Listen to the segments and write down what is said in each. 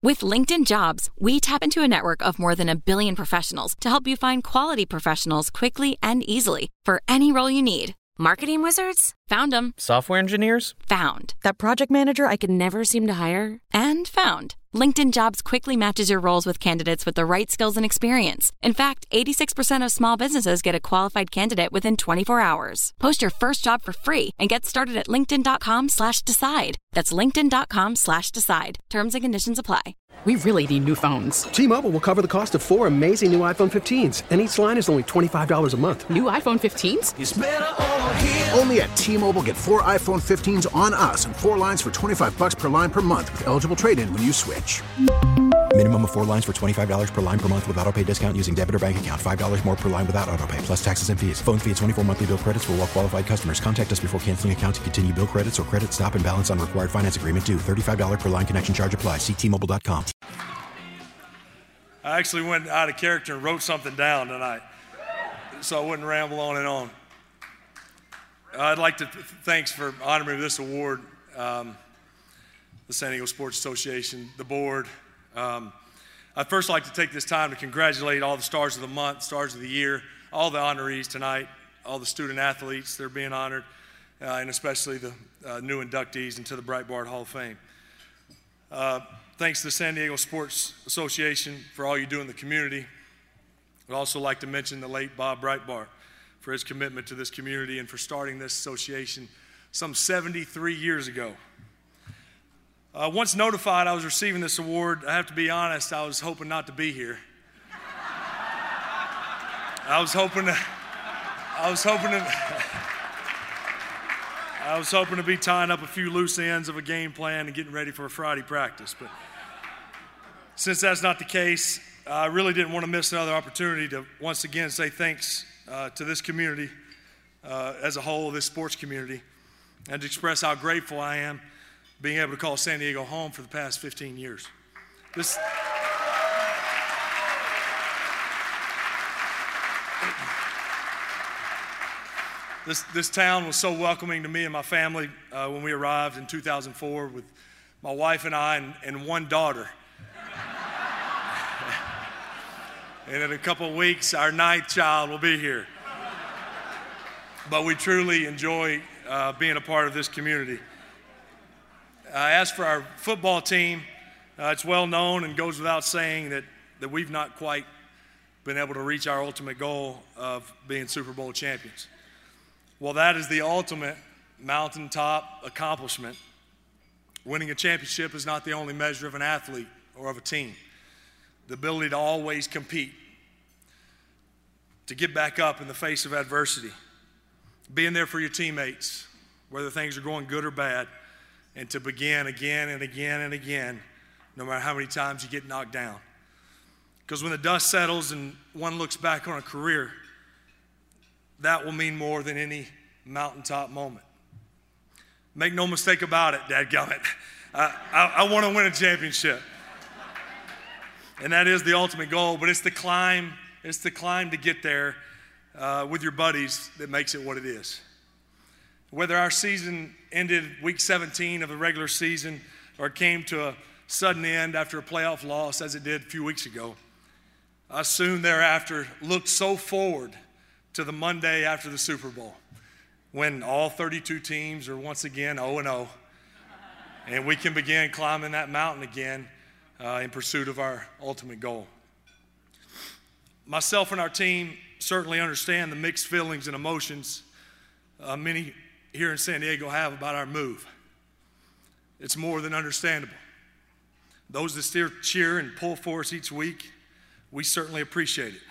With LinkedIn Jobs, we tap into a network of more than 1 billion professionals to help you find quality professionals quickly and easily for any role you need. Marketing wizards? Found them. Software engineers? Found. That project manager I could never seem to hire? And found. LinkedIn Jobs quickly matches your roles with candidates with the right skills and experience. In fact, 86% of small businesses get a qualified candidate within 24 hours. Post your first job for free and get started at linkedin.com/decide. That's linkedin.com/decide. Terms and conditions apply. We really need new phones. T-Mobile will cover the cost of 4 amazing new iPhone 15s, and each line is only $25 a month. New iPhone 15s? It's better over here. Only at T-Mobile, get 4 iPhone 15s on us and 4 lines for $25 per line per month with eligible trade-in when you switch. Minimum of 4 lines for $25 per line per month with autopay discount using debit or bank account. $5 more per line without autopay, plus taxes and fees. Phone fee at 24 monthly bill credits for well-qualified customers. Contact us before canceling account to continue bill credits or credit stop and balance on required finance agreement due. $35 per line connection charge applies. See T-Mobile.com. I actually went out of character and wrote something down tonight, so I wouldn't ramble on and on. I'd like to thanks for honoring me with this award, the San Diego Sports Association, the board. I'd first like to take this time to congratulate all the stars of the month, stars of the year, all the honorees tonight, all the student athletes that are being honored, and especially the new inductees into the Breitbart Hall of Fame. Thanks to the San Diego Sports Association for all you do in the community. I'd also like to mention the late Bob Breitbart for his commitment to this community and for starting this association some 73 years ago. Once notified I was receiving this award, I have to be honest, I was hoping not to be here. I was hoping to be tying up a few loose ends of a game plan and getting ready for a Friday practice. But since that's not the case, I really didn't want to miss another opportunity to once again say thanks to this community as a whole, this sports community, and to express how grateful I am being able to call San Diego home for the past 15 years. This town was so welcoming to me and my family when we arrived in 2004 with my wife and I and one daughter. And in a couple of weeks, our 9th child will be here. But we truly enjoy being a part of this community. As for our football team, it's well known and goes without saying that we've not quite been able to reach our ultimate goal of being Super Bowl champions. Well, that is the ultimate mountaintop accomplishment. Winning a championship is not the only measure of an athlete or of a team. The ability to always compete, to get back up in the face of adversity, being there for your teammates, whether things are going good or bad, and to begin again and again and again, no matter how many times you get knocked down. Because when the dust settles and one looks back on a career, that will mean more than any mountaintop moment. Make no mistake about it, dadgummit. I want to win a championship. And that is the ultimate goal, but it's the climb to get there with your buddies that makes it what it is. Whether our season ended week 17 of the regular season or came to a sudden end after a playoff loss as it did a few weeks ago, I soon thereafter looked so forward to the Monday after the Super Bowl when all 32 teams are once again 0-0 and we can begin climbing that mountain again in pursuit of our ultimate goal. Myself and our team certainly understand the mixed feelings and emotions many here in San Diego have about our move. It's more than understandable. Those that still cheer and pull for us each week, we certainly appreciate it.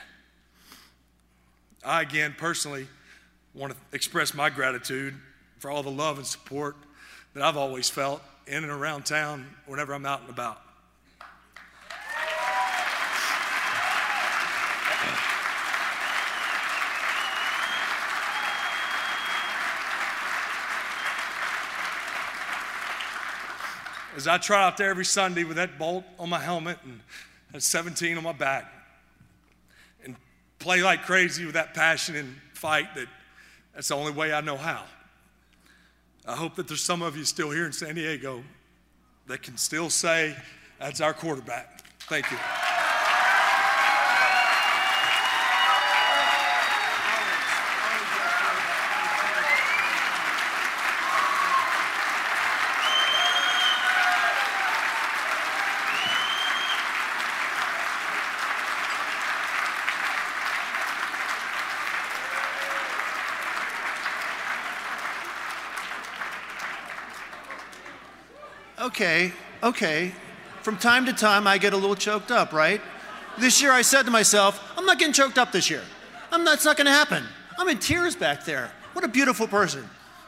I, again, personally want to express my gratitude for all the love and support that I've always felt in and around town whenever I'm out and about. As I trot out there every Sunday with that bolt on my helmet and that 17 on my back and play like crazy with that passion and fight that's the only way I know how. I hope that there's some of you still here in San Diego that can still say That's our quarterback. Thank you. Okay. From time to time, I get a little choked up, right? This year, I said to myself, I'm not getting choked up this year. It's not going to happen. I'm in tears back there. What a beautiful person.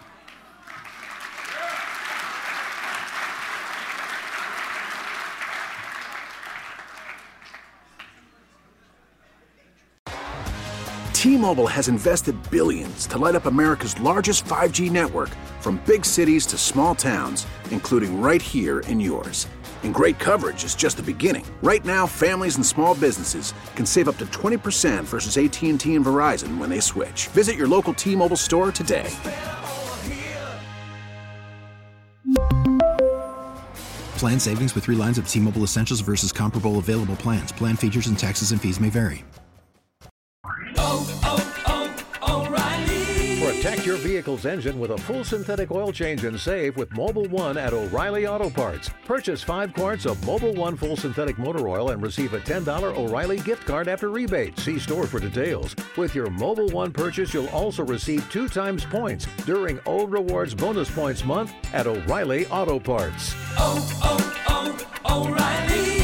T-Mobile has invested billions to light up America's largest 5G network, from big cities to small towns, including right here in yours. And great coverage is just the beginning. Right now, families and small businesses can save up to 20% versus AT&T and Verizon when they switch. Visit your local T-Mobile store today. Plan savings with 3 lines of T-Mobile Essentials versus comparable available plans. Plan features and taxes and fees may vary. Protect your vehicle's engine with a full synthetic oil change and save with Mobil 1 at O'Reilly Auto Parts. Purchase 5 quarts of Mobil 1 full synthetic motor oil and receive a $10 O'Reilly gift card after rebate. See store for details. With your Mobil 1 purchase, you'll also receive 2 times points during O Rewards Bonus Points Month at O'Reilly Auto Parts. O'Reilly.